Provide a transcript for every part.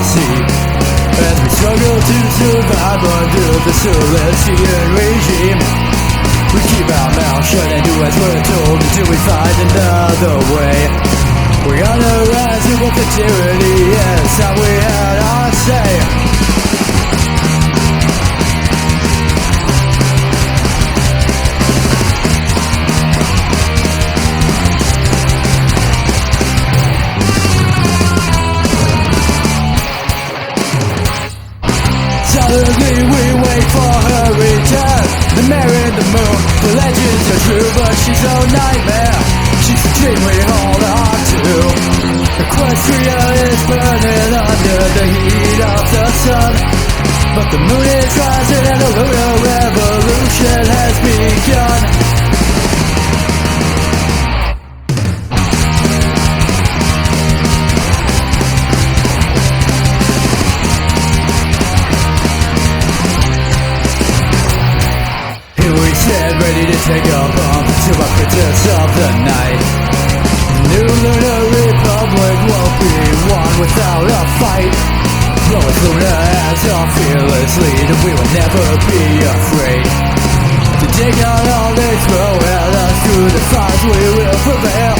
sea. As we struggle to survive under the Celestian regime, we keep our mouths shut and do as we're told until we find another way. We on the rise to what the tyranny is, how we had our say. Silently we wait for her return. The mare in the moon, the legends are true, but she's no nightmare. She's the dream we hold on to. Equestria is burning under the heat of the sun, but the moon is rising and the lunar revolution has begun. Ready to take a bump to our critters of the night. New lunar republic won't be won without a fight. Lois Luna as our fearless leader, we will never be afraid to take out all they throw at us. Through the fight we will prevail.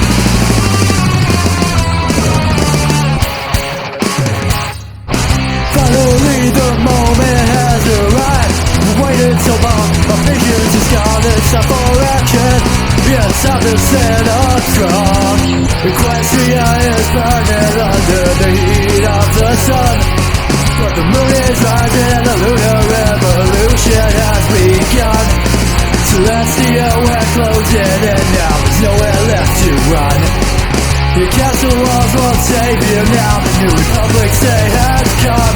Finally the moment has arrived. Waited so long, my patience is gone. It's time for action. Yes, I'm the center strong. Equestria is burning under the heat of the sun, but the moon is rising and the lunar revolution has begun. Celestia, we're closing in now. There's nowhere left to run. The castle walls won't save you now. The new republic's day has come.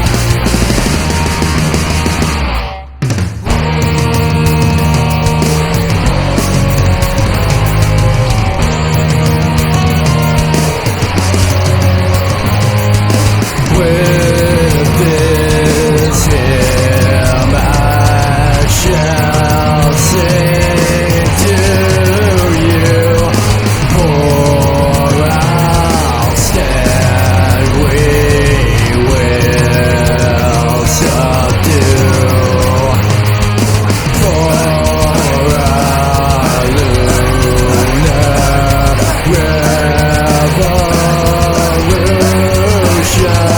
With this hymn I shall sing to you, for I'll stand, we will subdue, for our lunar revolution.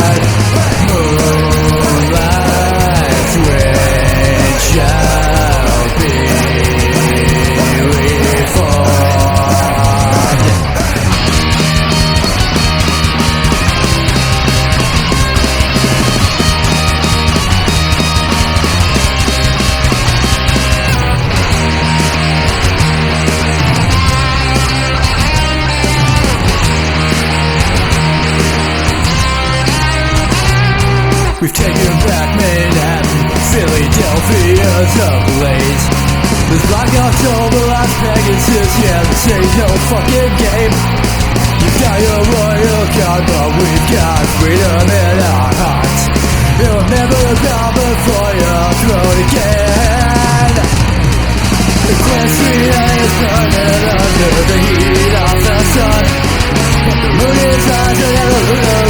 We've taken back Manhattan, Philadelphia's ablaze. This Black October, Las Pegasus, yeah, this ain't no fucking game. You've got your royal guard, but we've got freedom in our hearts. It'll never bow before your throne again. Equestria is burning under the heat of the sun, but the moon is rising and the lunar